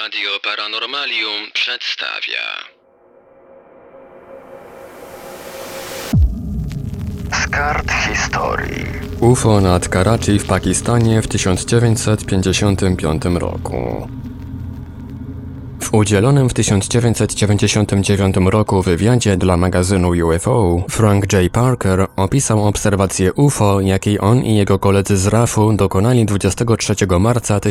Radio Paranormalium przedstawia. Z kart historii. UFO nad Karachi w Pakistanie w 1955 roku. W udzielonym w 1999 roku wywiadzie dla magazynu UFO Frank J. Parker opisał obserwację UFO, jakiej on i jego koledzy z RAF-u dokonali 23 marca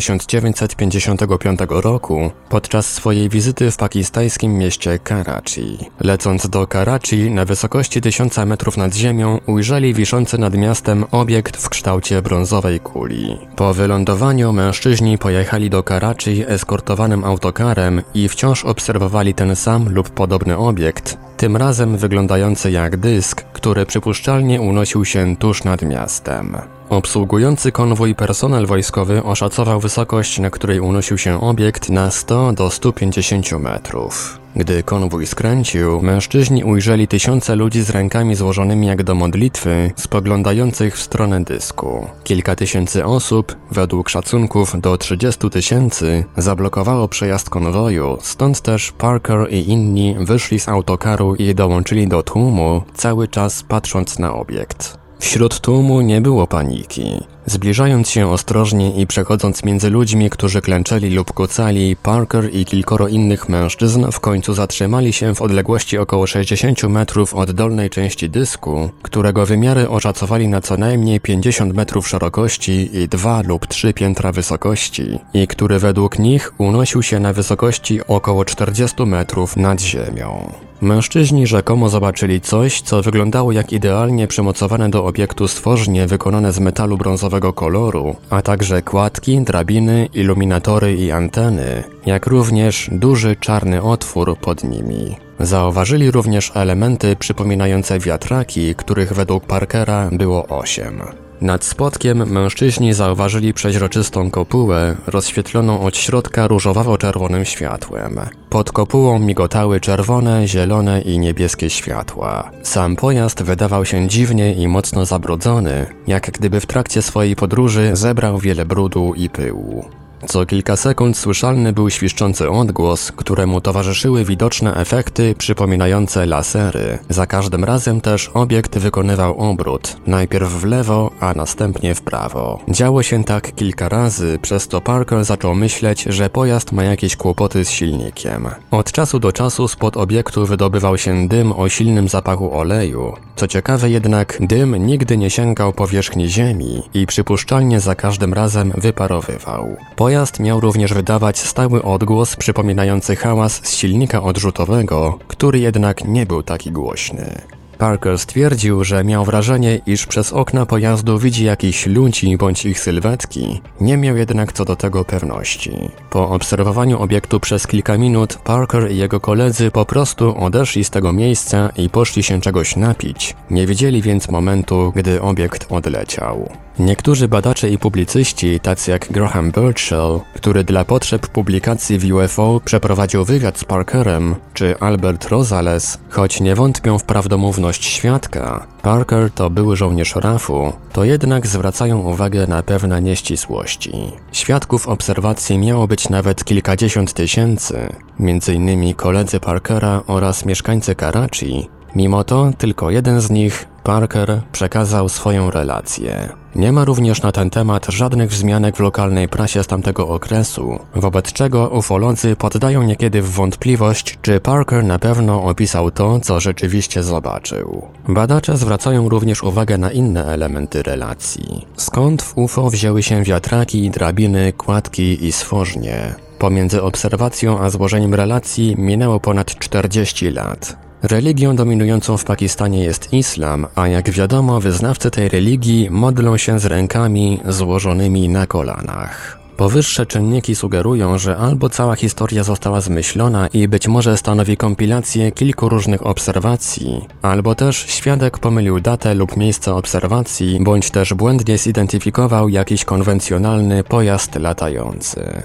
1955 roku podczas swojej wizyty w pakistańskim mieście Karachi. Lecąc do Karachi na wysokości 1000 metrów nad ziemią ujrzeli wiszący nad miastem obiekt w kształcie brązowej kuli. Po wylądowaniu mężczyźni pojechali do Karachi eskortowanym autokarem i wciąż obserwowali ten sam lub podobny obiekt, tym razem wyglądający jak dysk, który przypuszczalnie unosił się tuż nad miastem. Obsługujący konwój personel wojskowy oszacował wysokość, na której unosił się obiekt, na 100 do 150 metrów. Gdy konwój skręcił, mężczyźni ujrzeli tysiące ludzi z rękami złożonymi jak do modlitwy, spoglądających w stronę dysku. Kilka tysięcy osób, według szacunków do 30 000, zablokowało przejazd konwoju, stąd też Parker i inni wyszli z autokaru i dołączyli do tłumu, cały czas patrząc na obiekt. Wśród tłumu nie było paniki. Zbliżając się ostrożnie i przechodząc między ludźmi, którzy klęczeli lub kucali, Parker i kilkoro innych mężczyzn w końcu zatrzymali się w odległości około 60 metrów od dolnej części dysku, którego wymiary oszacowali na co najmniej 50 metrów szerokości i 2 lub 3 piętra wysokości, i który według nich unosił się na wysokości około 40 metrów nad ziemią. Mężczyźni rzekomo zobaczyli coś, co wyglądało jak idealnie przymocowane do obiektu stworzenie wykonane z metalu brązowego koloru, a także kładki, drabiny, iluminatory i anteny, jak również duży czarny otwór pod nimi. Zauważyli również elementy przypominające wiatraki, których według Parkera było 8. Nad spotkiem mężczyźni zauważyli przeźroczystą kopułę, rozświetloną od środka różowawo-czerwonym światłem. Pod kopułą migotały czerwone, zielone i niebieskie światła. Sam pojazd wydawał się dziwnie i mocno zabrudzony, jak gdyby w trakcie swojej podróży zebrał wiele brudu i pyłu. Co kilka sekund słyszalny był świszczący odgłos, któremu towarzyszyły widoczne efekty przypominające lasery. Za każdym razem też obiekt wykonywał obrót, najpierw w lewo, a następnie w prawo. Działo się tak kilka razy, przez co Parker zaczął myśleć, że pojazd ma jakieś kłopoty z silnikiem. Od czasu do czasu spod obiektu wydobywał się dym o silnym zapachu oleju. Co ciekawe jednak, dym nigdy nie sięgał powierzchni ziemi i przypuszczalnie za każdym razem wyparowywał. Pojazd miał również wydawać stały odgłos przypominający hałas z silnika odrzutowego, który jednak nie był taki głośny. Parker stwierdził, że miał wrażenie, iż przez okna pojazdu widzi jakichś ludzi bądź ich sylwetki, nie miał jednak co do tego pewności. Po obserwowaniu obiektu przez kilka minut, Parker i jego koledzy po prostu odeszli z tego miejsca i poszli się czegoś napić, nie widzieli więc momentu, gdy obiekt odleciał. Niektórzy badacze i publicyści, tacy jak Graham Birchall, który dla potrzeb publikacji w UFO przeprowadził wywiad z Parkerem, czy Albert Rosales, choć nie wątpią w prawdomówność świadka, Parker to były żołnierz RAF-u, to jednak zwracają uwagę na pewne nieścisłości. Świadków obserwacji miało być nawet kilkadziesiąt tysięcy, m.in. koledzy Parkera oraz mieszkańcy Karachi. Mimo to tylko jeden z nich, Parker, przekazał swoją relację. Nie ma również na ten temat żadnych wzmianek w lokalnej prasie z tamtego okresu, wobec czego ufolodzy poddają niekiedy w wątpliwość, czy Parker na pewno opisał to, co rzeczywiście zobaczył. Badacze zwracają również uwagę na inne elementy relacji. Skąd w UFO wzięły się wiatraki, drabiny, kładki i stworzenie? Pomiędzy obserwacją a złożeniem relacji minęło ponad 40 lat. Religią dominującą w Pakistanie jest islam, a jak wiadomo, wyznawcy tej religii modlą się z rękami złożonymi na kolanach. Powyższe czynniki sugerują, że albo cała historia została zmyślona i być może stanowi kompilację kilku różnych obserwacji, albo też świadek pomylił datę lub miejsce obserwacji, bądź też błędnie zidentyfikował jakiś konwencjonalny pojazd latający.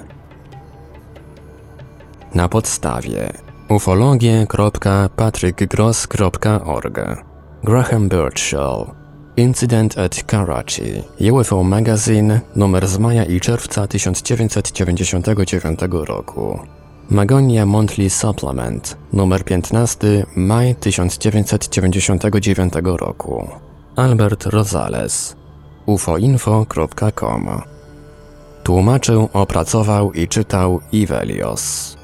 Na podstawie ufologie.patrickgross.org Graham Birchall Incident at Karachi UFO Magazine, numer z maja i czerwca 1999 roku. Magonia Monthly Supplement, numer 15, maj 1999 roku. Albert Rosales, ufoinfo.com. Tłumaczył, opracował i czytał Ivelios.